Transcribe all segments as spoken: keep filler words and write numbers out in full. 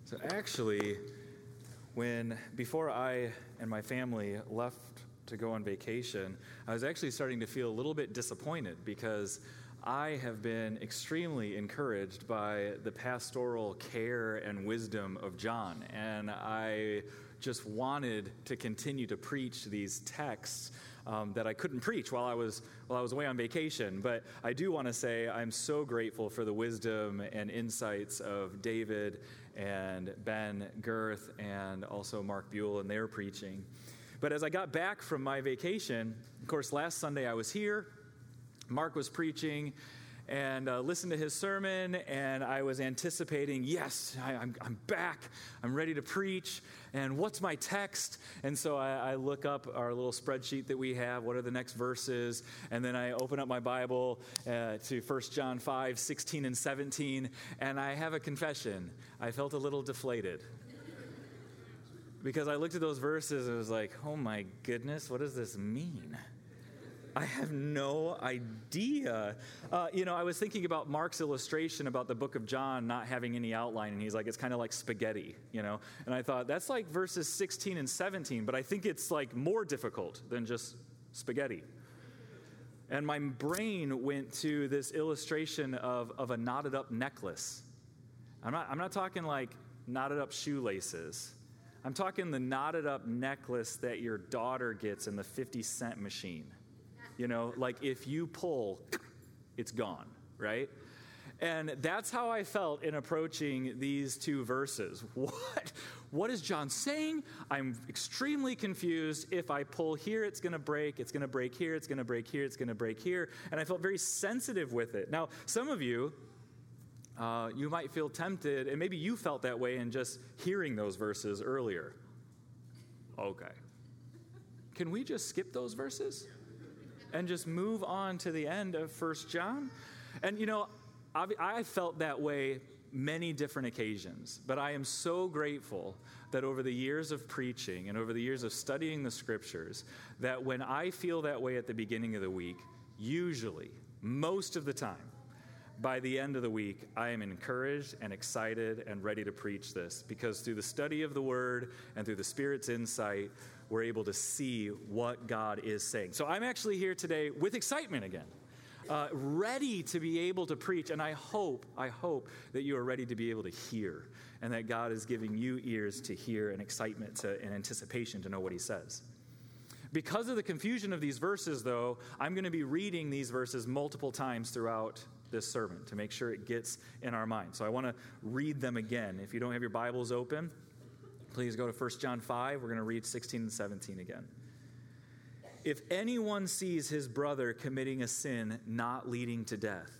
So actually, when before I and my family left to go on vacation, I was actually starting to feel a little bit disappointed because I have been extremely encouraged by the pastoral care and wisdom of John, and I just wanted to continue to preach these texts um, that I couldn't preach while I was while I was away on vacation. But I do want to say I'm so grateful for the wisdom and insights of David and Ben Girth and also Mark Buell and their preaching. But as I got back from my vacation, of course, last Sunday I was here. Mark was preaching, and uh, listened to his sermon, and I was anticipating, yes, I, I'm, I'm back, I'm ready to preach, and what's my text? And so I, I look up our little spreadsheet that we have, what are the next verses, and then I open up my Bible uh, to First John five, sixteen and seventeen, and I have a confession. I felt a little deflated. Because I looked at those verses and I was like, oh my goodness, what does this mean? I have no idea. Uh, you know, I was thinking about Mark's illustration about the book of John not having any outline, and he's like, it's kind of like spaghetti, you know? And I thought, that's like verses sixteen and seventeen, but I think it's like more difficult than just spaghetti. And my brain went to this illustration of, of a knotted up necklace. I'm not, I'm not talking like knotted up shoelaces. I'm talking the knotted up necklace that your daughter gets in the fifty cent machine. You know, like if you pull, it's gone, right? And that's how I felt in approaching these two verses. What? What is John saying? I'm extremely confused. If I pull here, it's going to break. It's going to break here. It's going to break here. It's going to break here. And I felt very sensitive with it. Now, some of you, uh, you might feel tempted, and maybe you felt that way in just hearing those verses earlier. Okay. Can we just skip those verses and just move on to the end of First John? And, you know, I felt that way many different occasions, but I am so grateful that over the years of preaching and over the years of studying the Scriptures, that when I feel that way at the beginning of the week, usually, most of the time, by the end of the week, I am encouraged and excited and ready to preach this, because through the study of the Word and through the Spirit's insight, we're able to see what God is saying. So I'm actually here today with excitement again, uh, ready to be able to preach, and I hope, I hope that you are ready to be able to hear, and that God is giving you ears to hear and excitement to, and anticipation to know what He says. Because of the confusion of these verses, though, I'm going to be reading these verses multiple times throughout this sermon to make sure it gets in our mind. So I want to read them again. If you don't have your Bibles open, please go to First John five. We're going to read sixteen and seventeen again. If anyone sees his brother committing a sin not leading to death,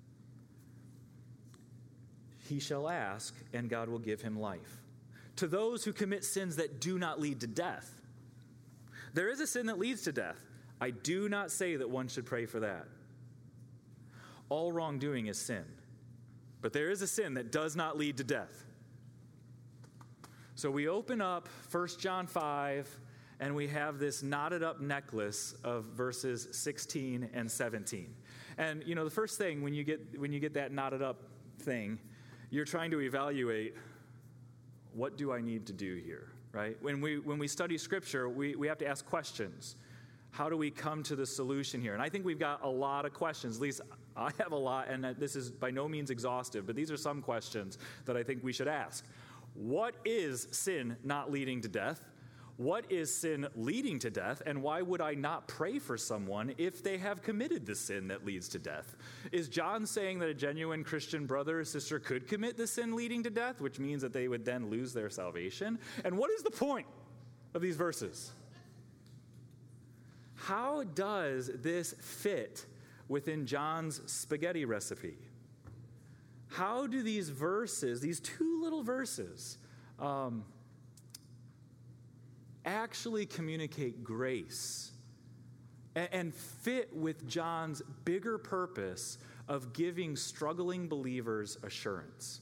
he shall ask, and God will give him life. To those who commit sins that do not lead to death, there is a sin that leads to death. I do not say that one should pray for that. All wrongdoing is sin, but there is a sin that does not lead to death. So we open up First John five, and we have this knotted up necklace of verses sixteen and seventeen. And you know, the first thing when you get when you get that knotted up thing, you're trying to evaluate, what do I need to do here, right? When we when we study Scripture, we, we have to ask questions. How do we come to the solution here? And I think we've got a lot of questions. At least I have a lot, and this is by no means exhaustive, but these are some questions that I think we should ask. What is sin not leading to death? What is sin leading to death? And why would I not pray for someone if they have committed the sin that leads to death? Is John saying that a genuine Christian brother or sister could commit the sin leading to death, which means that they would then lose their salvation? And what is the point of these verses? How does this fit within John's spaghetti recipe? How do these verses, these two little verses, um, actually communicate grace and, and fit with John's bigger purpose of giving struggling believers assurance?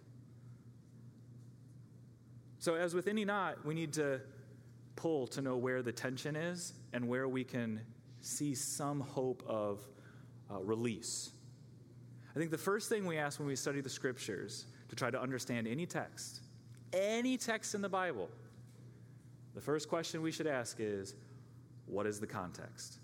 So as with any knot, we need to pull to know where the tension is and where we can see some hope of uh, release. I think the first thing we ask when we study the Scriptures to try to understand any text any text in the Bible, the first question we should ask is, what is the context?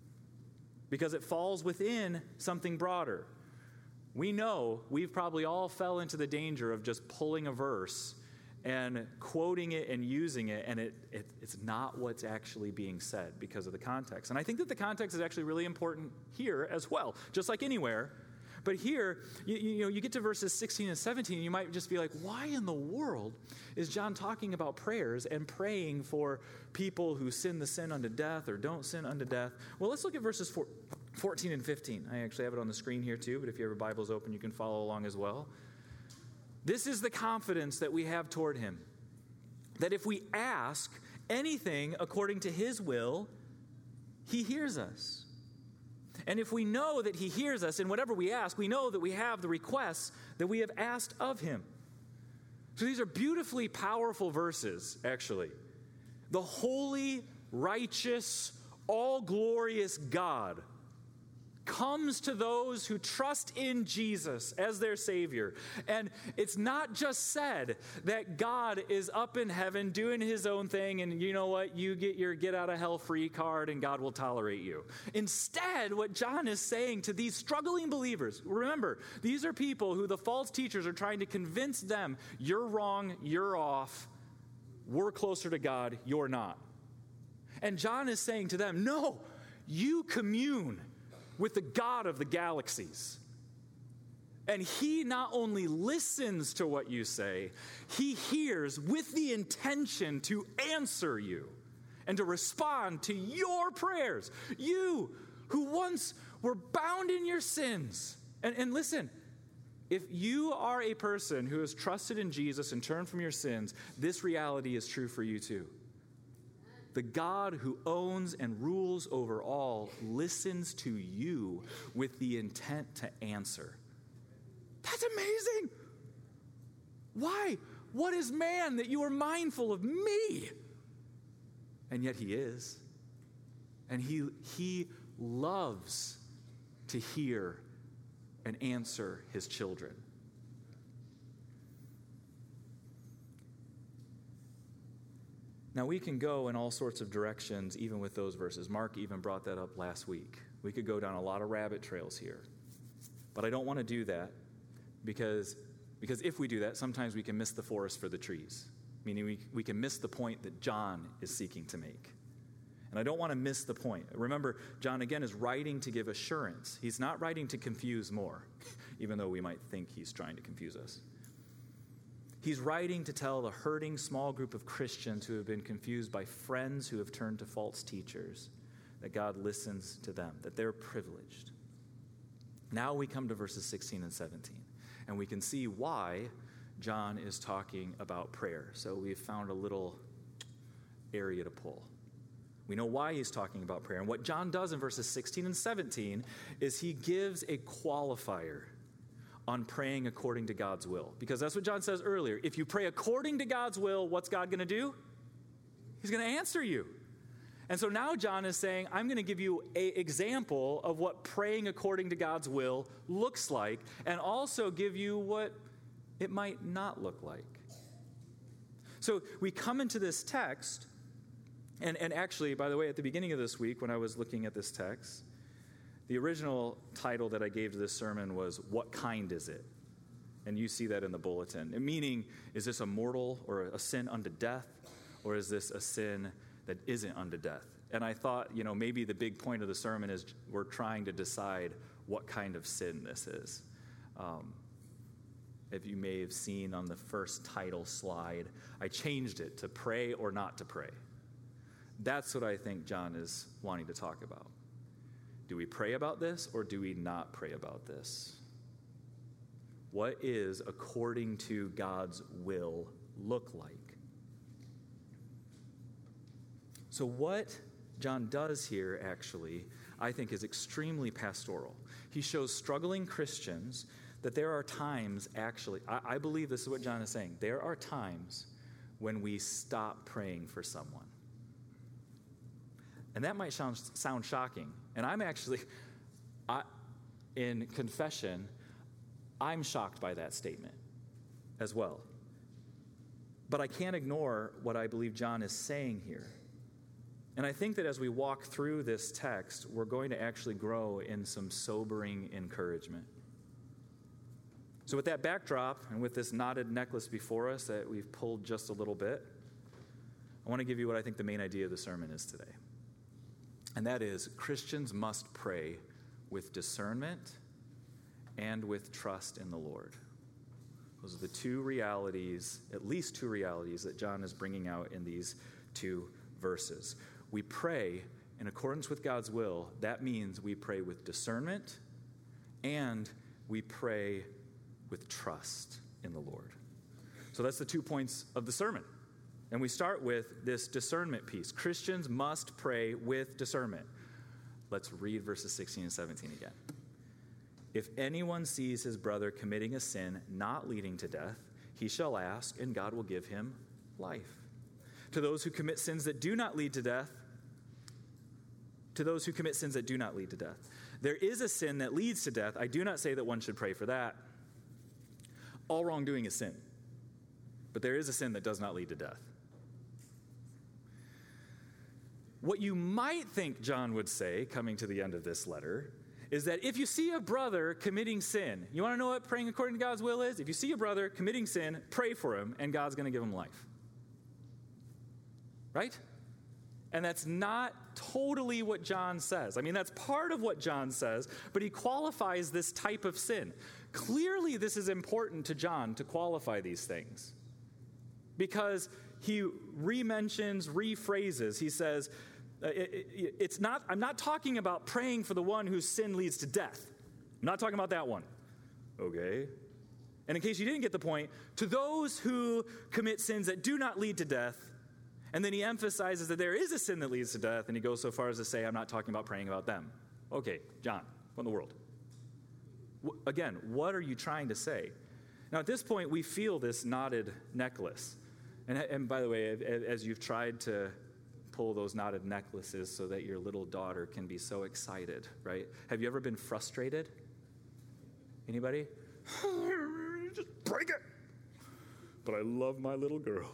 Because it falls within something broader. We know we've probably all fell into the danger of just pulling a verse and quoting it and using it, and it, it it's not what's actually being said because of the context. And I think that the context is actually really important here as well, just like anywhere. But here, you, you know, you get to verses sixteen and seventeen, and you might just be like, why in the world is John talking about prayers and praying for people who sin the sin unto death or don't sin unto death? Well, let's look at verses four, fourteen and fifteen. I actually have it on the screen here too, but if you have your Bibles open, you can follow along as well. This is the confidence that we have toward him, that if we ask anything according to his will, he hears us. And if we know that he hears us in whatever we ask, we know that we have the requests that we have asked of him. So these are beautifully powerful verses, actually. The holy, righteous, all-glorious God comes to those who trust in Jesus as their Savior. And it's not just said that God is up in heaven doing his own thing, and you know what, you get your get out of hell free card and God will tolerate you. Instead, what John is saying to these struggling believers, remember, these are people who the false teachers are trying to convince them, you're wrong, you're off, we're closer to God, you're not. And John is saying to them, no, you commune with the God of the galaxies. And he not only listens to what you say, he hears with the intention to answer you and to respond to your prayers. You who once were bound in your sins. And, and listen, if you are a person who has trusted in Jesus and turned from your sins, this reality is true for you too. The God who owns and rules over all listens to you with the intent to answer. That's amazing. Why? What is man that you are mindful of me? And yet he is. And he, he loves to hear and answer his children. Now, we can go in all sorts of directions, even with those verses. Mark even brought that up last week. We could go down a lot of rabbit trails here. But I don't want to do that because, because if we do that, sometimes we can miss the forest for the trees, meaning we, we can miss the point that John is seeking to make. And I don't want to miss the point. Remember, John, again, is writing to give assurance. He's not writing to confuse more, even though we might think he's trying to confuse us. He's writing to tell the hurting small group of Christians who have been confused by friends who have turned to false teachers that God listens to them, that they're privileged. Now we come to verses sixteen and seventeen, and we can see why John is talking about prayer. So we've found a little area to pull. We know why he's talking about prayer. And what John does in verses sixteen and seventeen is he gives a qualifier on praying according to God's will. Because that's what John says earlier. If you pray according to God's will, what's God going to do? He's going to answer you. And so now John is saying, I'm going to give you an example of what praying according to God's will looks like, and also give you what it might not look like. So we come into this text, and, and actually, by the way, at the beginning of this week, when I was looking at this text, the original title that I gave to this sermon was, What Kind Is It? And you see that in the bulletin. Meaning, is this a mortal or a sin unto death? Or is this a sin that isn't unto death? And I thought, you know, maybe the big point of the sermon is we're trying to decide what kind of sin this is. Um, if you may have seen on the first title slide, I changed it to pray or not to pray. That's what I think John is wanting to talk about. Do we pray about this or do we not pray about this? What is according to God's will look like? So what John does here, actually, I think is extremely pastoral. He shows struggling Christians that there are times, actually, I, I believe this is what John is saying, there are times when we stop praying for someone. And that might sound, sound shocking. And I'm actually, I, in confession, I'm shocked by that statement as well. But I can't ignore what I believe John is saying here. And I think that as we walk through this text, we're going to actually grow in some sobering encouragement. So with that backdrop and with this knotted necklace before us that we've pulled just a little bit, I want to give you what I think the main idea of the sermon is today. And that is, Christians must pray with discernment and with trust in the Lord. Those are the two realities, at least two realities, that John is bringing out in these two verses. We pray in accordance with God's will. That means we pray with discernment and we pray with trust in the Lord. So that's the two points of the sermon. And we start with this discernment piece. Christians must pray with discernment. Let's read verses sixteen and seventeen again. If anyone sees his brother committing a sin not leading to death, he shall ask, and God will give him life. To those who commit sins that do not lead to death, to those who commit sins that do not lead to death. There is a sin that leads to death. I do not say that one should pray for that. All wrongdoing is sin. But there is a sin that does not lead to death. What you might think John would say, coming to the end of this letter, is that if you see a brother committing sin, you want to know what praying according to God's will is? If you see a brother committing sin, pray for him, and God's going to give him life. Right? And that's not totally what John says. I mean, that's part of what John says, but he qualifies this type of sin. Clearly, this is important to John to qualify these things, because he re-mentions, rephrases. He says, uh, it, it, it's not, I'm not talking about praying for the one whose sin leads to death. I'm not talking about that one. Okay. And in case you didn't get the point, to those who commit sins that do not lead to death. And then he emphasizes that there is a sin that leads to death, and he goes so far as to say, I'm not talking about praying about them. Okay, John, what in the world? W- again, what are you trying to say? Now, at this point, we feel this knotted necklace. And, and by the way, as you've tried to pull those knotted necklaces so that your little daughter can be so excited, right? Have you ever been frustrated? Anybody? Just break it. But I love my little girl.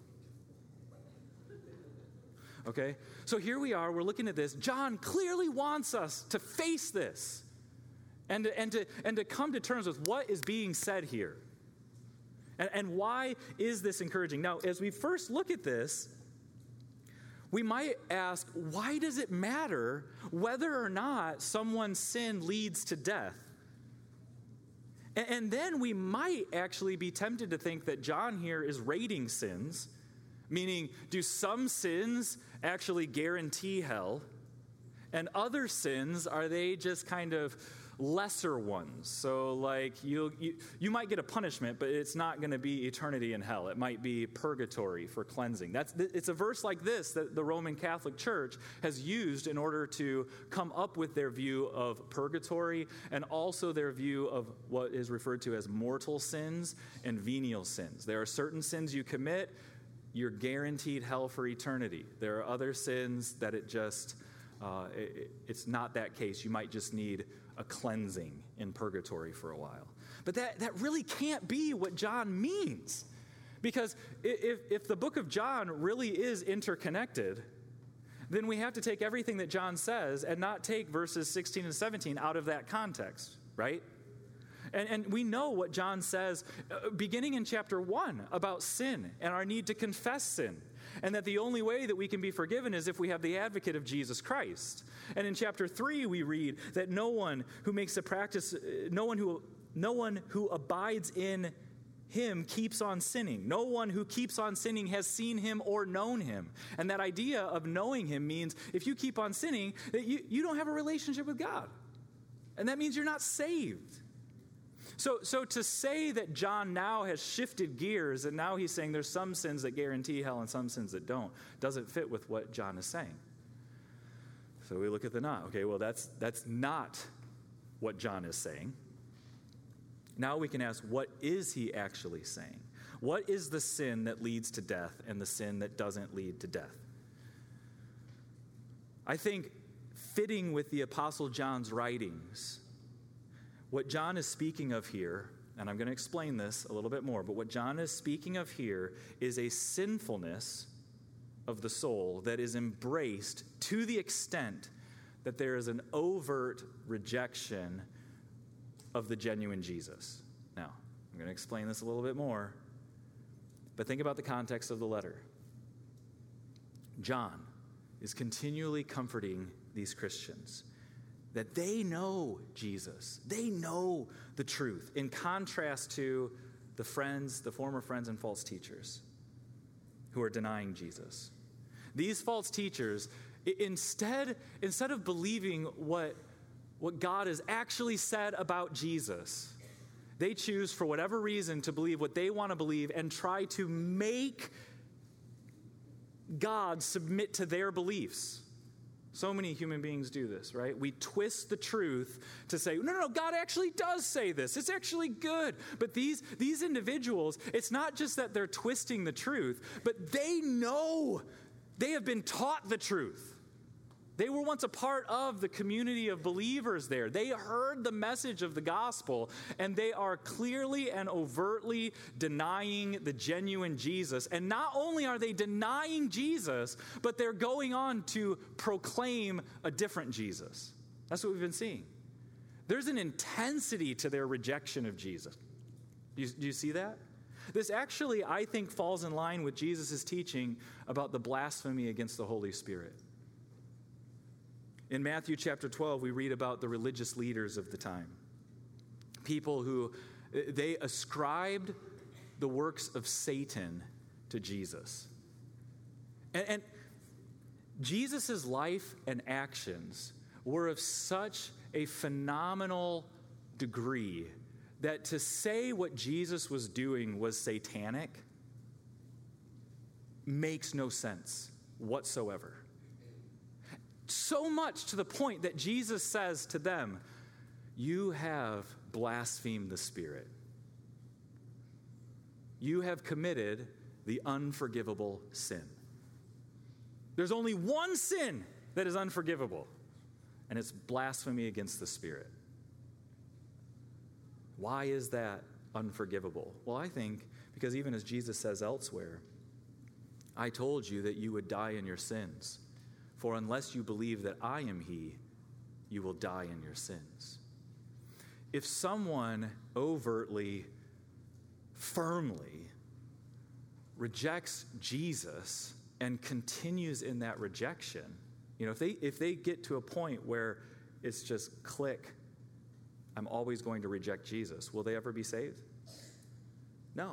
Okay, so here we are, we're looking at this. John clearly wants us to face this and to, and to, and to come to terms with what is being said here. And, and why is this encouraging? Now, as we first look at this, we might ask, why does it matter whether or not someone's sin leads to death? And, and then we might actually be tempted to think that John here is rating sins. Meaning, do some sins actually guarantee hell? And other sins, are they just kind of lesser ones? So like you you, you might get a punishment, but it's not going to be eternity in hell. It might be purgatory for cleansing. That's It's a verse like this that the Roman Catholic Church has used in order to come up with their view of purgatory and also their view of what is referred to as mortal sins and venial sins. There are certain sins you commit, you're guaranteed hell for eternity. There are other sins that it just, uh, it, it's not that case. You might just need a cleansing in purgatory for a while. But that, that really can't be what John means. Because if, if the book of John really is interconnected, then we have to take everything that John says and not take verses sixteen and seventeen out of that context, right? And, and we know what John says uh, beginning in chapter one about sin and our need to confess sin. And that the only way that we can be forgiven is if we have the advocate of Jesus Christ. And in chapter three, we read that no one who makes a practice, uh, no one who, no one who abides in him keeps on sinning. No one who keeps on sinning has seen him or known him. And that idea of knowing him means if you keep on sinning, that you, you don't have a relationship with God. And that means you're not saved. So, so to say that John now has shifted gears and now he's saying there's some sins that guarantee hell and some sins that don't, doesn't fit with what John is saying. So we look at the not. Okay, well, that's that's not what John is saying. Now we can ask, what is he actually saying? What is the sin that leads to death and the sin that doesn't lead to death? I think fitting with the Apostle John's writings, what John is speaking of here, and I'm going to explain this a little bit more, but what John is speaking of here is a sinfulness of the soul that is embraced to the extent that there is an overt rejection of the genuine Jesus. Now, I'm going to explain this a little bit more, but think about the context of the letter. John is continually comforting these Christians that they know Jesus. They know the truth, in contrast to the friends, the former friends and false teachers who are denying Jesus. These false teachers, instead, instead of believing what, what God has actually said about Jesus, they choose, for whatever reason, to believe what they want to believe and try to make God submit to their beliefs. So many human beings do this, right? We twist the truth to say, no, no, no, God actually does say this. It's actually good. But these, these individuals, it's not just that they're twisting the truth, but they know, they have been taught the truth. They were once a part of the community of believers there. They heard the message of the gospel, and they are clearly and overtly denying the genuine Jesus. And not only are they denying Jesus, but they're going on to proclaim a different Jesus. That's what we've been seeing. There's an intensity to their rejection of Jesus. Do you, do you see that? This actually, I think, falls in line with Jesus' teaching about the blasphemy against the Holy Spirit. In Matthew chapter twelve, we read about the religious leaders of the time. People who, they ascribed the works of Satan to Jesus. And, and Jesus' life and actions were of such a phenomenal degree that to say what Jesus was doing was satanic makes no sense whatsoever. So much to the point that Jesus says to them, you have blasphemed the Spirit. You have committed the unforgivable sin. There's only one sin that is unforgivable, and it's blasphemy against the Spirit. Why is that unforgivable? Well, I think because even as Jesus says elsewhere, I told you that you would die in your sins. For unless you believe that I am he, you will die in your sins. If someone overtly, firmly rejects Jesus and continues in that rejection, you know, if they if they get to a point where it's just click, I'm always going to reject Jesus, will they ever be saved? No.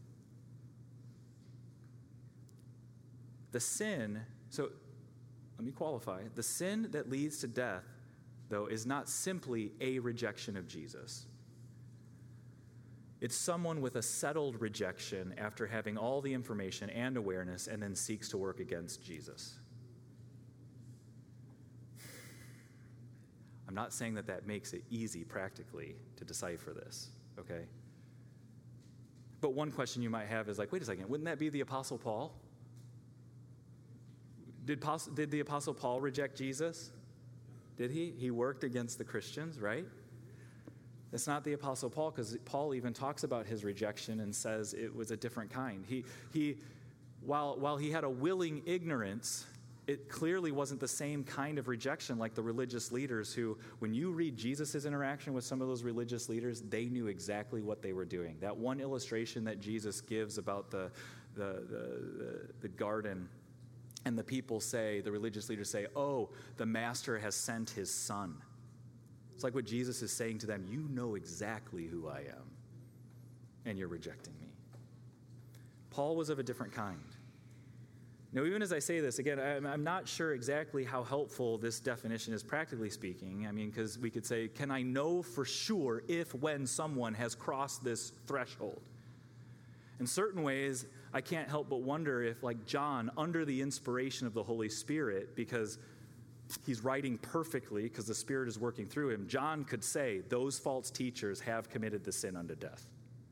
The sin, so let me qualify. The sin that leads to death, though, is not simply a rejection of Jesus. It's someone with a settled rejection after having all the information and awareness and then seeks to work against Jesus. I'm not saying that that makes it easy practically to decipher this, okay? But one question you might have is like, wait a second, wouldn't that be the Apostle Paul? Did, did the Apostle Paul reject Jesus? Did he? He worked against the Christians, right? It's not the Apostle Paul, because Paul even talks about his rejection and says it was a different kind. He, he, while, while he had a willing ignorance, it clearly wasn't the same kind of rejection like the religious leaders who, when you read Jesus' interaction with some of those religious leaders, they knew exactly what they were doing. That one illustration that Jesus gives about the, the, the, the, the garden, and the people say, the religious leaders say, oh, the master has sent his son. It's like what Jesus is saying to them, you know exactly who I am, and you're rejecting me. Paul was of a different kind. Now, even as I say this, again, I'm not sure exactly how helpful this definition is, practically speaking. I mean, because we could say, can I know for sure if when someone has crossed this threshold? In certain ways, I can't help but wonder if, like John, under the inspiration of the Holy Spirit, because he's writing perfectly because the Spirit is working through him, John could say, those false teachers have committed the sin unto death.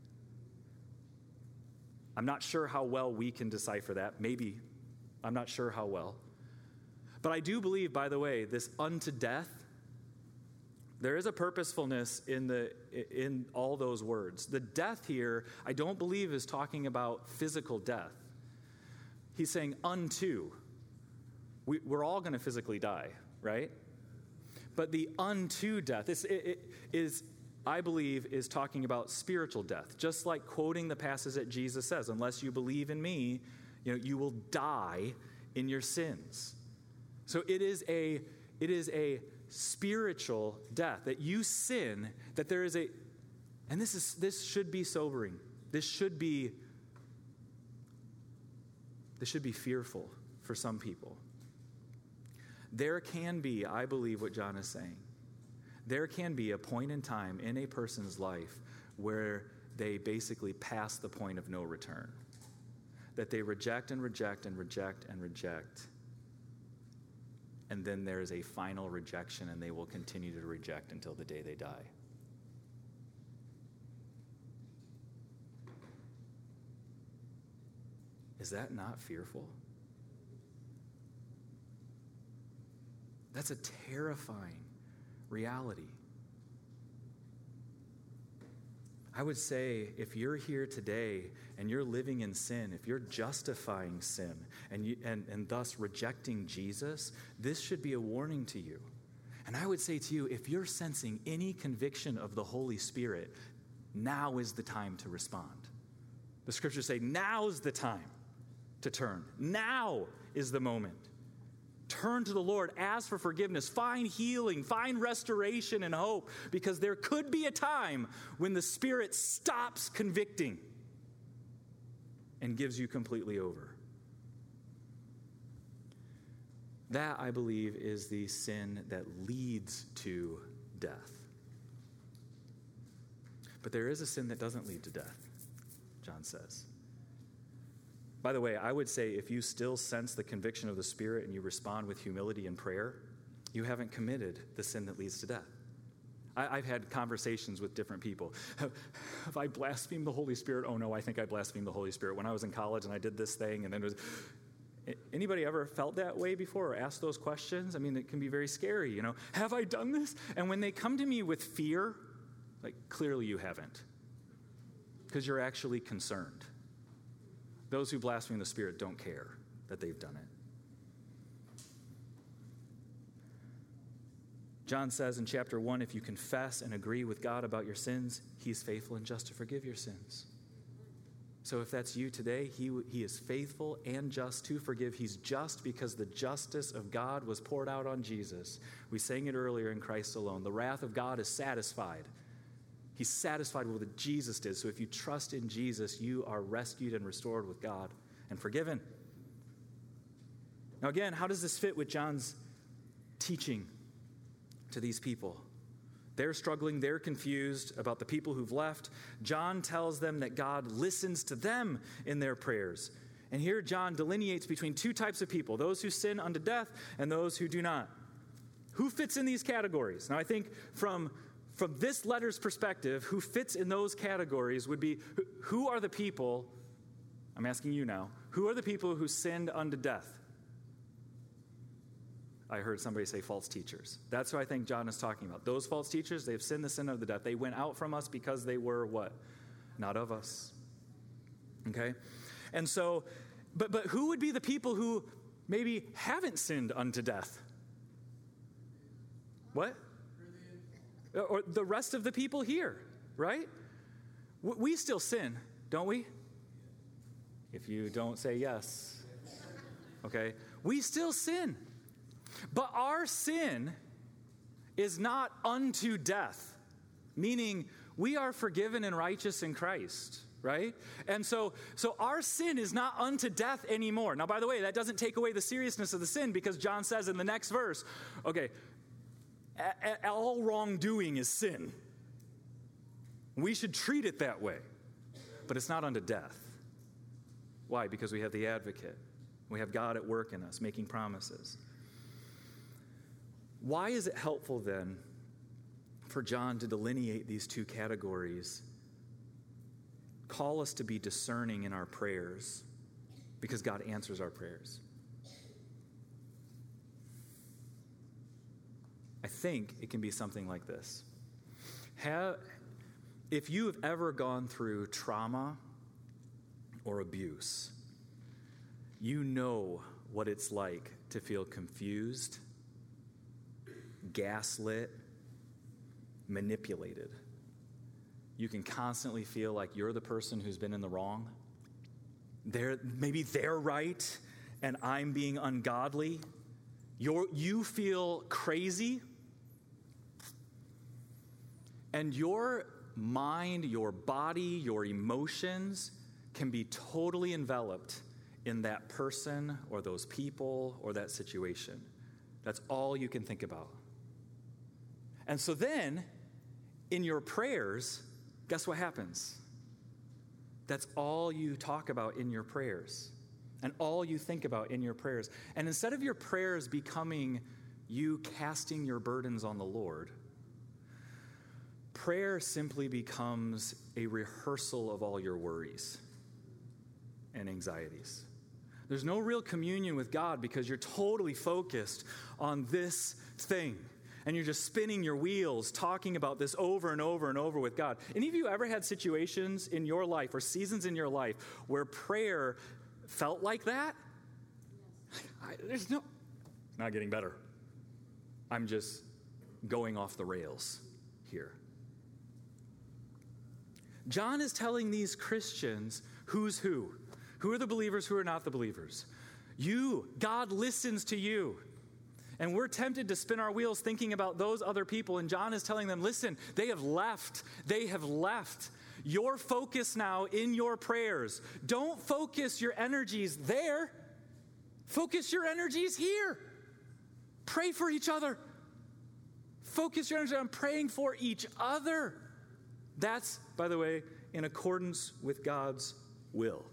I'm not sure how well we can decipher that. Maybe. I'm not sure how well. But I do believe, by the way, this unto death There is a purposefulness in the in all those words. The death here, I don't believe, is talking about physical death. He's saying unto. We, we're all going to physically die, right? But the unto death is, it, it is, I believe, is talking about spiritual death. Just like quoting the passage that Jesus says, unless you believe in me, you know, you will die in your sins. So it is a it is a spiritual death, that you sin, that there is a, and this is this should be sobering. This should be this should be fearful for some people. There can be, I believe what John is saying, there can be a point in time in a person's life where they basically pass the point of no return. That they reject and reject and reject and reject. And then there is a final rejection, and they will continue to reject until the day they die. Is that not fearful? That's a terrifying reality. I would say if you're here today and you're living in sin, if you're justifying sin and, you, and, and thus rejecting Jesus, this should be a warning to you. And I would say to you, if you're sensing any conviction of the Holy Spirit, now is the time to respond. The scriptures say, now's the time to turn. Now is the moment. Turn to the Lord, ask for forgiveness, find healing, find restoration and hope, because there could be a time when the Spirit stops convicting and gives you completely over. That, I believe, is the sin that leads to death. But there is a sin that doesn't lead to death, John says. By the way, I would say if you still sense the conviction of the Spirit and you respond with humility and prayer, you haven't committed the sin that leads to death. I, I've had conversations with different people. Have, have I blasphemed the Holy Spirit? Oh no, I think I blasphemed the Holy Spirit when I was in college and I did this thing. And then it was, anybody ever felt that way before or asked those questions? I mean, it can be very scary, you know. Have I done this? And when they come to me with fear, like clearly you haven't, because you're actually concerned. Those who blaspheme the Spirit don't care that they've done it. John says in chapter one, if you confess and agree with God about your sins, he's faithful and just to forgive your sins. So if that's you today, he, he is faithful and just to forgive. He's just because the justice of God was poured out on Jesus. We sang it earlier in Christ alone. The wrath of God is satisfied. He's satisfied with what Jesus did. So if you trust in Jesus, you are rescued and restored with God and forgiven. Now again, how does this fit with John's teaching to these people? They're struggling, they're confused about the people who've left. John tells them that God listens to them in their prayers. And here John delineates between two types of people, those who sin unto death and those who do not. Who fits in these categories? Now I think from From this letter's perspective, who fits in those categories would be, who are the people, I'm asking you now, who are the people who sinned unto death? I heard somebody say false teachers. That's who I think John is talking about. Those false teachers, they've sinned the sin of the death. They went out from us because they were what? Not of us. Okay? And so, but but who would be the people who maybe haven't sinned unto death? What? Or the rest of the people here, right? We still sin, don't we? If you don't say yes, okay? We still sin. But our sin is not unto death, meaning we are forgiven and righteous in Christ, right? And so, so our sin is not unto death anymore. Now, by the way, that doesn't take away the seriousness of the sin, because John says in the next verse, okay, all wrongdoing is sin. We should treat it that way. But it's not unto death. Why? Because we have the advocate. We have God at work in us, making promises. Why is it helpful then for John to delineate these two categories? Call us to be discerning in our prayers, because God answers our prayers. I think it can be something like this. Have, if you have ever gone through trauma or abuse, you know what it's like to feel confused, gaslit, manipulated. You can constantly feel like you're the person who's been in the wrong. They're, maybe they're right and I'm being ungodly. You're, you feel crazy. And your mind, your body, your emotions can be totally enveloped in that person or those people or that situation. That's all you can think about. And so then, in your prayers, guess what happens? That's all you talk about in your prayers and all you think about in your prayers. And instead of your prayers becoming you casting your burdens on the Lord, prayer simply becomes a rehearsal of all your worries and anxieties. There's no real communion with God because you're totally focused on this thing. And you're just spinning your wheels, talking about this over and over and over with God. Any of you ever had situations in your life or seasons in your life where prayer felt like that? I, there's no, not getting better. I'm just going off the rails here. John is telling these Christians who's who. Who are the believers, who are not the believers? You, God listens to you. And we're tempted to spin our wheels thinking about those other people. And John is telling them, listen, they have left. They have left. Your focus now in your prayers. Don't focus your energies there. Focus your energies here. Pray for each other. Focus your energy on praying for each other. That's, by the way, in accordance with God's will.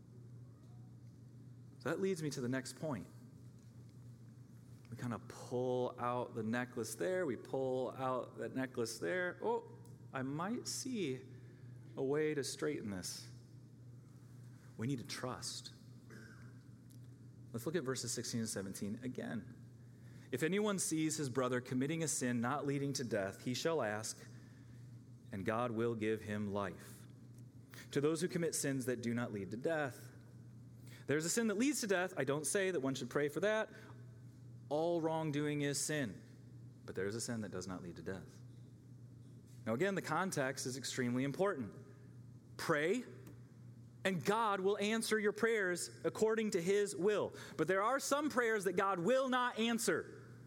So that leads me to the next point. We kind of pull out the necklace there. We pull out that necklace there. Oh, I might see a way to straighten this. We need to trust. Let's look at verses sixteen and seventeen again. If anyone sees his brother committing a sin not leading to death, he shall ask, and God will give him life. To those who commit sins that do not lead to death. There's a sin that leads to death. I don't say that one should pray for that. All wrongdoing is sin, but there is a sin that does not lead to death. Now again, the context is extremely important. Pray, and God will answer your prayers according to his will. But there are some prayers that God will not answer.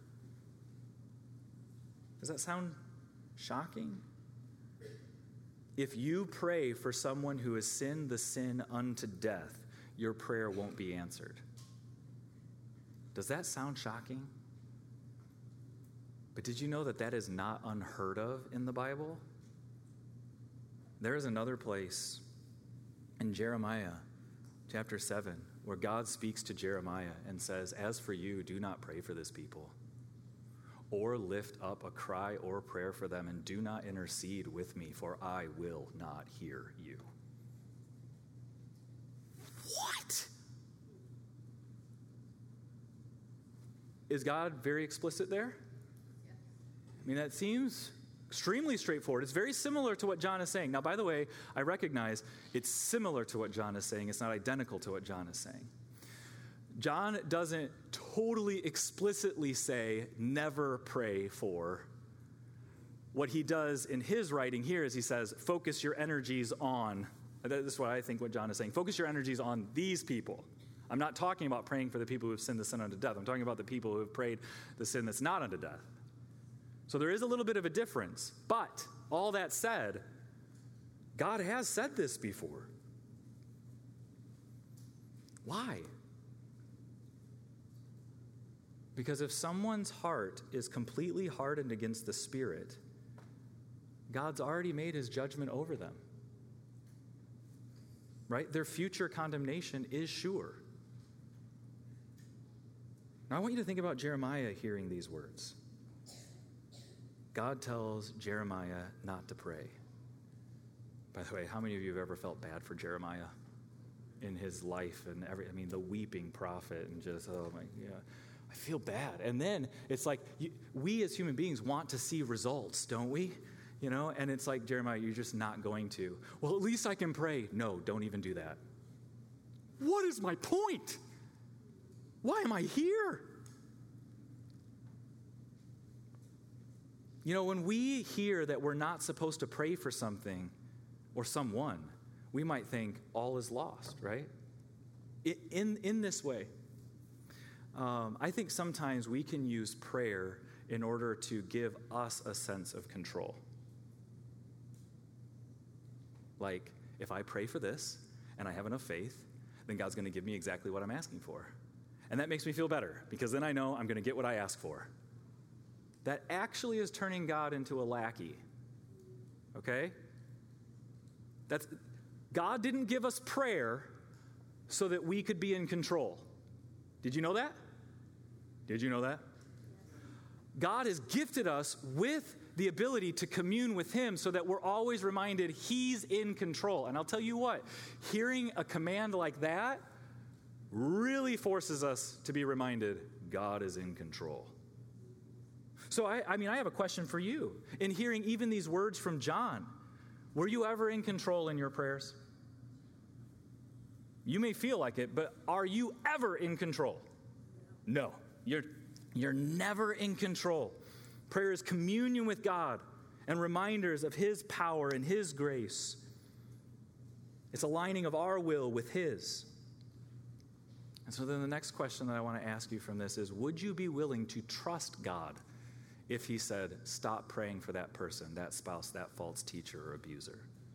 Does that sound shocking? If you pray for someone who has sinned the sin unto death, your prayer won't be answered. Does that sound shocking? But did you know that that is not unheard of in the Bible? There is another place in Jeremiah chapter seven where God speaks to Jeremiah and says, as for you, do not pray for this people or lift up a cry or prayer for them, and do not intercede with me, for I will not hear you. What? Is God very explicit there? I mean, that seems extremely straightforward. It's very similar to what John is saying. Now, by the way, I recognize it's similar to what John is saying. It's not identical to what John is saying. John doesn't totally explicitly say, never pray for. What he does in his writing here is he says, focus your energies on. This is what I think what John is saying. Focus your energies on these people. I'm not talking about praying for the people who have sinned the sin unto death. I'm talking about the people who have prayed the sin that's not unto death. So there is a little bit of a difference. But all that said, God has said this before. Why? Because if someone's heart is completely hardened against the Spirit, God's already made his judgment over them. Right? Their future condemnation is sure. Now I want you to think about Jeremiah hearing these words. God tells Jeremiah not to pray. By the way, how many of you have ever felt bad for Jeremiah in his life and every, I mean, the weeping prophet and just, oh my, yeah. I feel bad. And then it's like, you, we as human beings want to see results, don't we? You know, and it's like, Jeremiah, you're just not going to. Well, at least I can pray. No, don't even do that. What is my point? Why am I here? You know, when we hear that we're not supposed to pray for something or someone, we might think all is lost, right? In, in this way, um, I think sometimes we can use prayer in order to give us a sense of control. Like, if I pray for this and I have enough faith, then God's going to give me exactly what I'm asking for. And that makes me feel better because then I know I'm going to get what I ask for. That actually is turning God into a lackey. Okay? That's God didn't give us prayer so that we could be in control. Did you know that? Did you know that? God has gifted us with the ability to commune with him so that we're always reminded he's in control. And I'll tell you what, hearing a command like that really forces us to be reminded God is in control. So, I, I mean, I have a question for you. In hearing even these words from John, were you ever in control in your prayers? You may feel like it, but are you ever in control? No, you're, you're never in control. Prayer is communion with God and reminders of his power and his grace. It's aligning of our will with his. And so then the next question that I want to ask you from this is, would you be willing to trust God if he said, stop praying for that person, that spouse, that false teacher or abuser?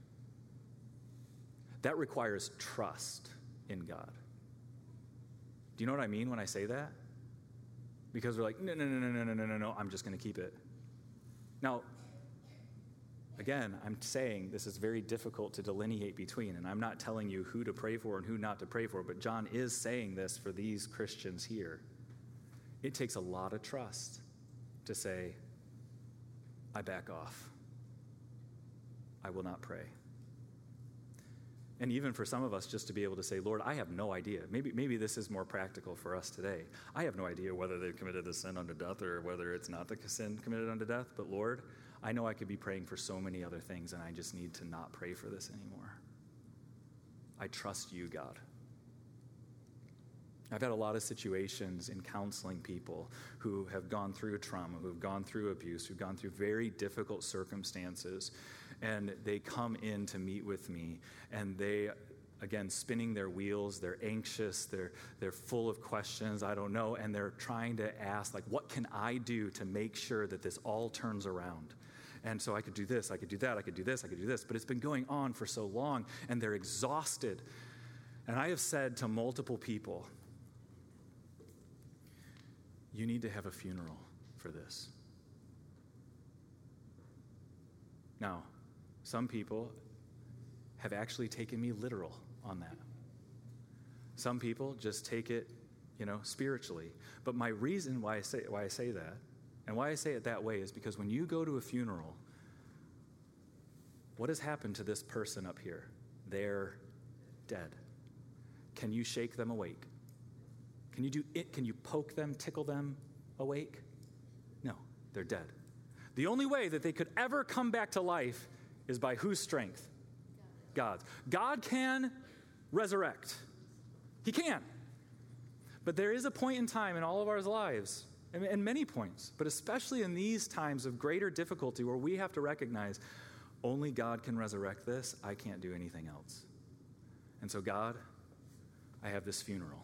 That requires trust in God. Do you know what I mean when I say that? Because we're like, no, no, no, no, no, no, no, no, no, I'm just going to keep it. Now, again, I'm saying this is very difficult to delineate between, and I'm not telling you who to pray for and who not to pray for, but John is saying this for these Christians here. It takes a lot of trust to say, I back off. I will not pray. And even for some of us, just to be able to say, Lord, I have no idea. Maybe maybe this is more practical for us today. I have no idea whether they've committed the sin unto death or whether it's not the sin committed unto death. But Lord, I know I could be praying for so many other things, and I just need to not pray for this anymore. I trust you, God. I've had a lot of situations in counseling people who have gone through trauma, who have gone through abuse, who've gone through very difficult circumstances, and they come in to meet with me, and they, again, spinning their wheels, they're anxious, they're they're full of questions, I don't know, and they're trying to ask, like, what can I do to make sure that this all turns around? And so I could do this, I could do that, I could do this, I could do this, but it's been going on for so long, and they're exhausted. And I have said to multiple people, you need to have a funeral for this. Now, some people have actually taken me literal on that. Some people just take it, you know, spiritually. But my reason why I say why I say that, and why I say it that way, is because when you go to a funeral, what has happened to this person up here? They're dead. Can you shake them awake? Can you do it? Can you poke them, tickle them awake? No, they're dead. The only way that they could ever come back to life is by whose strength? God's. God can resurrect. He can. But there is a point in time in all of our lives, and many points, but especially in these times of greater difficulty where we have to recognize only God can resurrect this. I can't do anything else. And so, God, I have this funeral.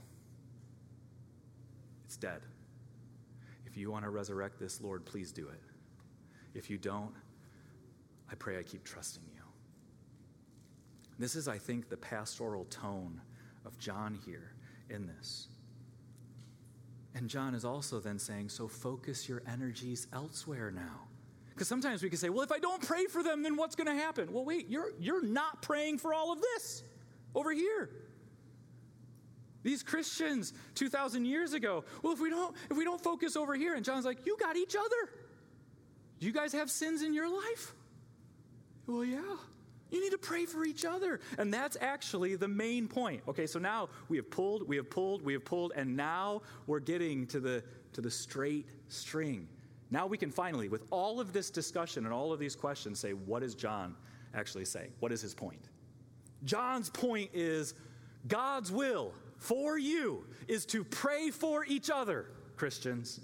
It's dead. If you want to resurrect this, Lord, please do it. If you don't, I pray I keep trusting you. This is, I think, the pastoral tone of John here in this. And John is also then saying, so focus your energies elsewhere now. Because sometimes we can say, well, if I don't pray for them, then what's going to happen? Well, wait, you're, you're not praying for all of this over here. These Christians two thousand years ago, well, if we don't if we don't focus over here, and John's like, you got each other. Do you guys have sins in your life? Well, yeah. You need to pray for each other. And that's actually the main point. Okay, so now we have pulled, we have pulled, we have pulled, and now we're getting to the to the straight string. Now we can finally, with all of this discussion and all of these questions, say, what is John actually saying? What is his point? John's point is God's will for you is to pray for each other, Christians.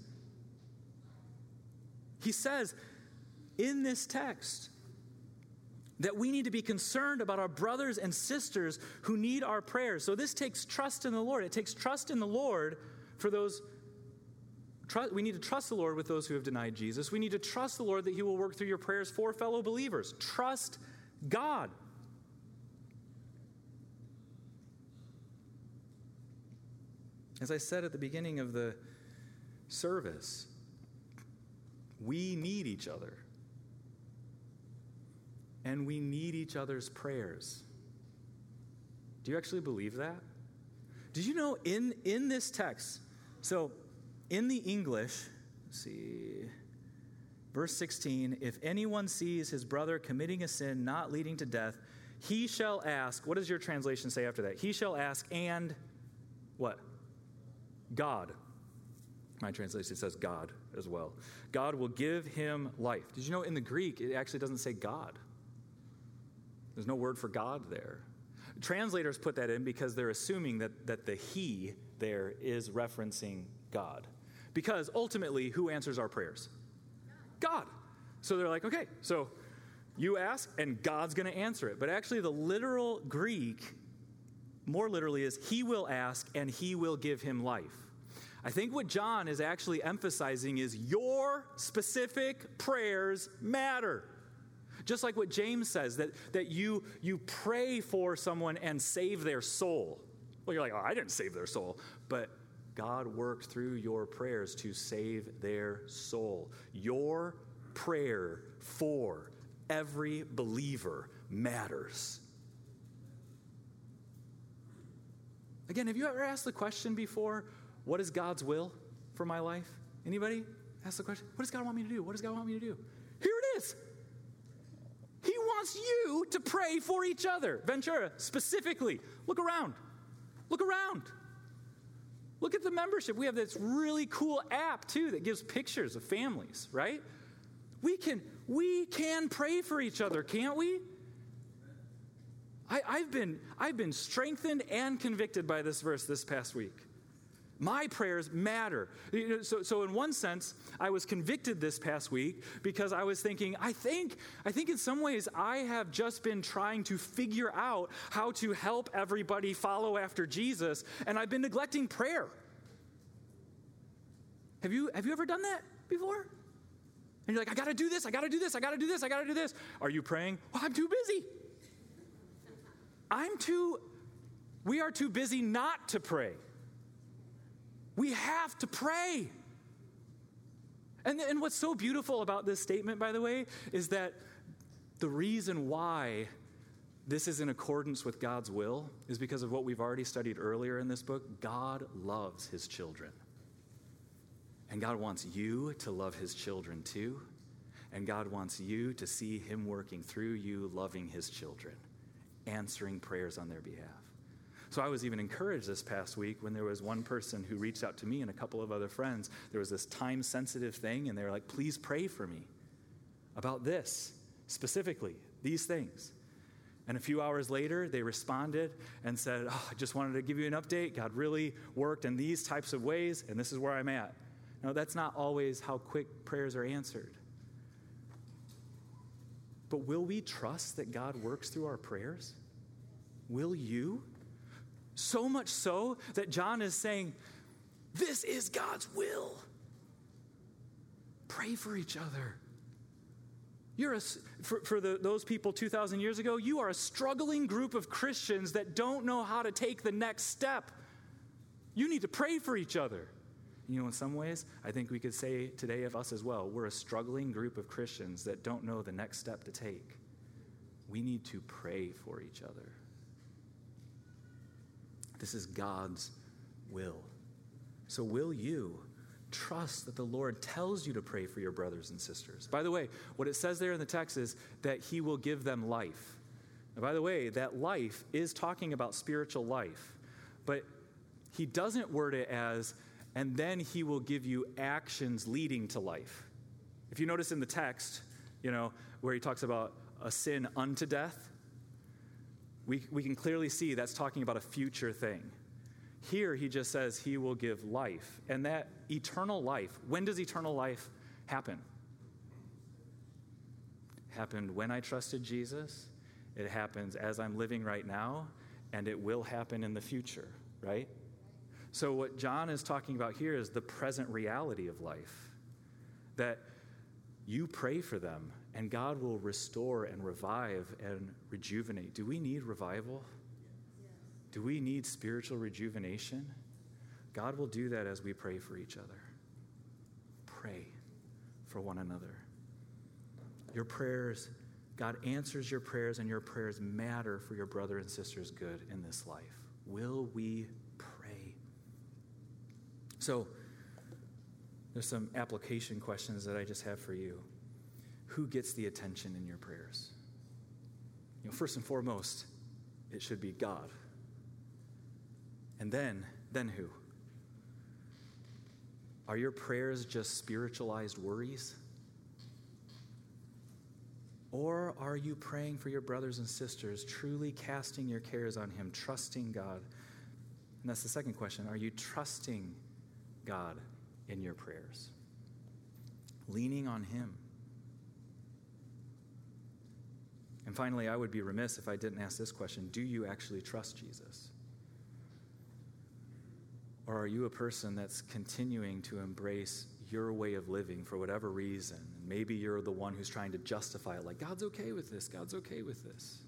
He says in this text that we need to be concerned about our brothers and sisters who need our prayers. So this takes trust in the Lord. It takes trust in the Lord for those. Trust, we need to trust the Lord with those who have denied Jesus. We need to trust the Lord that he will work through your prayers for fellow believers. Trust God. As I said at the beginning of the service, we need each other. And we need each other's prayers. Do you actually believe that? Did you know in, in this text, so in the English, let's see, verse sixteen, if anyone sees his brother committing a sin not leading to death, he shall ask, what does your translation say after that? He shall ask and what? God. My translation says God as well. God will give him life. Did you know in the Greek, it actually doesn't say God. There's no word for God there. Translators put that in because they're assuming that, that the he there is referencing God. Because ultimately, who answers our prayers? God. So they're like, okay, so you ask and God's going to answer it. But actually the literal Greek, more literally, is he will ask and he will give him life. I think what John is actually emphasizing is your specific prayers matter. Just like what James says, that, that you, you pray for someone and save their soul. Well, you're like, oh, I didn't save their soul. But God worked through your prayers to save their soul. Your prayer for every believer matters. Again, have you ever asked the question before, what is God's will for my life? Anybody ask the question, what does God want me to do? What does God want me to do? Here it is. He wants you to pray for each other. Ventura, specifically, look around. Look around. Look at the membership. We have this really cool app, too, that gives pictures of families, right? We can, we can pray for each other, can't we? I, I've been, I've been strengthened and convicted by this verse this past week. My prayers matter. You know, so, so in one sense, I was convicted this past week because I was thinking, I think, I think in some ways I have just been trying to figure out how to help everybody follow after Jesus, and I've been neglecting prayer. Have you, have you ever done that before? And you're like, I got to do this, I got to do this, I got to do this, I got to do this. Are you praying? Well, I'm too busy. I'm too, we are too busy not to pray. We have to pray. And, and what's so beautiful about this statement, by the way, is that the reason why this is in accordance with God's will is because of what we've already studied earlier in this book. God loves his children. And God wants you to love his children too. And God wants you to see him working through you, loving his children, answering prayers on their behalf. So I was even encouraged this past week when there was one person who reached out to me and a couple of other friends. There was this time-sensitive thing, and they were like, please pray for me about this, specifically, these things. And a few hours later, they responded and said, oh, I just wanted to give you an update. God really worked in these types of ways, and this is where I'm at. Now, that's not always how quick prayers are answered. But will we trust that God works through our prayers? Will you? So much so that John is saying, this is God's will. Pray for each other. You're a, for, for the, those people two thousand years ago, you are a struggling group of Christians that don't know how to take the next step. You need to pray for each other. You know, in some ways, I think we could say today of us as well, we're a struggling group of Christians that don't know the next step to take. We need to pray for each other. This is God's will. So will you trust that the Lord tells you to pray for your brothers and sisters? By the way, what it says there in the text is that he will give them life. And by the way, that life is talking about spiritual life, but he doesn't word it as, and then he will give you actions leading to life. If you notice in the text, you know, where he talks about a sin unto death, we, we can clearly see that's talking about a future thing. Here he just says he will give life. And that eternal life, when does eternal life happen? Happened when I trusted Jesus. It happens as I'm living right now, and it will happen in the future, right? So what John is talking about here is the present reality of life, that you pray for them, and God will restore and revive and rejuvenate. Do we need revival? Do we need spiritual rejuvenation? God will do that as we pray for each other. Pray for one another. Your prayers, God answers your prayers, and your prayers matter for your brother and sister's good in this life. Will we pray? So, there's some application questions that I just have for you. Who gets the attention in your prayers? You know, first and foremost, it should be God. And then, then who? Are your prayers just spiritualized worries? Or are you praying for your brothers and sisters, truly casting your cares on him, trusting God? And that's the second question. Are you trusting God in your prayers? Leaning on him? And finally, I would be remiss if I didn't ask this question. Do you actually trust Jesus? Or are you a person that's continuing to embrace your way of living for whatever reason? Maybe you're the one who's trying to justify it, like, God's okay with this, God's okay with this.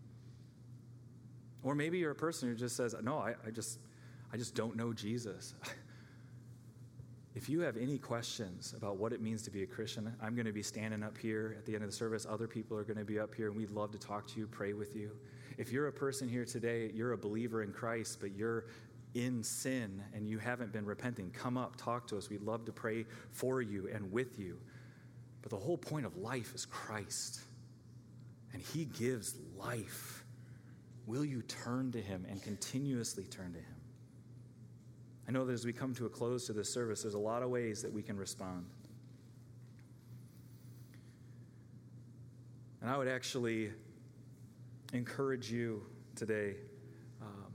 Or maybe you're a person who just says, no, I, I just I just don't know Jesus. If you have any questions about what it means to be a Christian, I'm going to be standing up here at the end of the service. Other people are going to be up here, and we'd love to talk to you, pray with you. If you're a person here today, you're a believer in Christ, but you're in sin and you haven't been repenting, come up, talk to us. We'd love to pray for you and with you. But the whole point of life is Christ, and he gives life. Will you turn to him and continuously turn to him? I know that as we come to a close to this service, there's a lot of ways that we can respond. And I would actually encourage you today, um,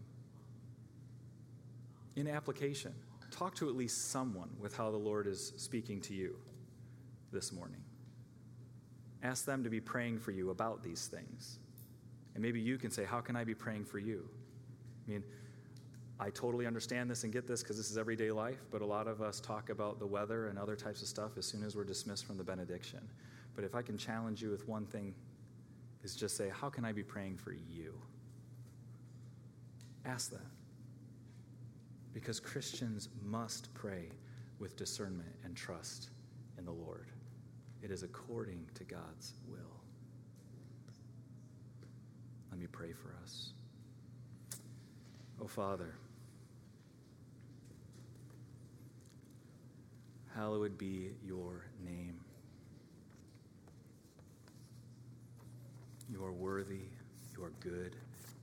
in application, talk to at least someone with how the Lord is speaking to you this morning. Ask them to be praying for you about these things. And maybe you can say, how can I be praying for you? I mean, I totally understand this and get this because this is everyday life, but a lot of us talk about the weather and other types of stuff as soon as we're dismissed from the benediction. But if I can challenge you with one thing, is just say, how can I be praying for you? Ask that. Because Christians must pray with discernment and trust in the Lord. It is according to God's will. Let me pray for us. Oh, Father, hallowed be your name. You are worthy. You are good.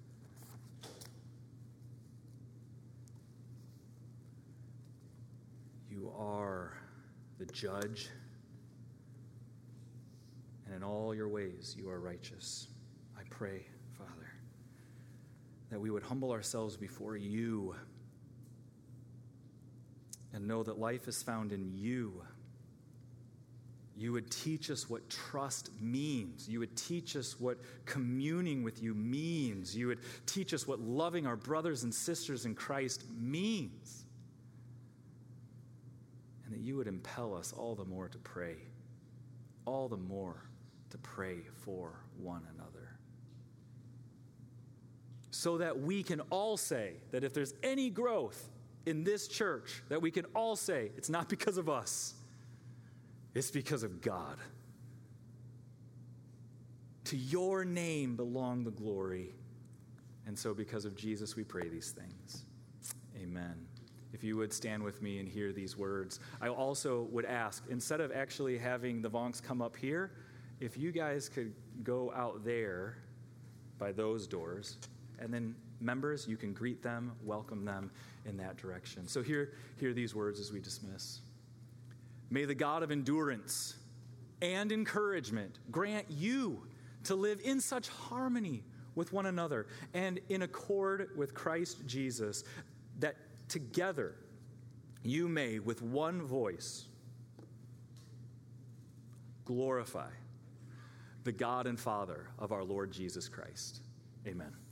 You are the judge, and in all your ways you are righteous. I pray, Father, that we would humble ourselves before you and know that life is found in you. You would teach us what trust means. You would teach us what communing with you means. You would teach us what loving our brothers and sisters in Christ means. And that you would impel us all the more to pray, all the more to pray for one another. So that we can all say that if there's any growth in this church, that we can all say it's not because of us, it's because of God. To your name belong the glory. And so because of Jesus, we pray these things. Amen. If you would stand with me and hear these words. I also would ask, instead of actually having the Vonks come up here, if you guys could go out there by those doors. And then members, you can greet them, welcome them in that direction. So hear, hear these words as we dismiss. May the God of endurance and encouragement grant you to live in such harmony with one another and in accord with Christ Jesus, that together you may, with one voice, glorify the God and Father of our Lord Jesus Christ. Amen.